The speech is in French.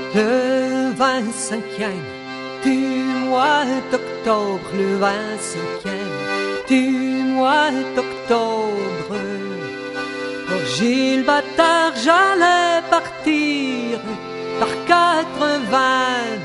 Le 25e du mois d'octobre, le 25e du mois d'octobre, pour Gilles Bâtard j'allais partir par 80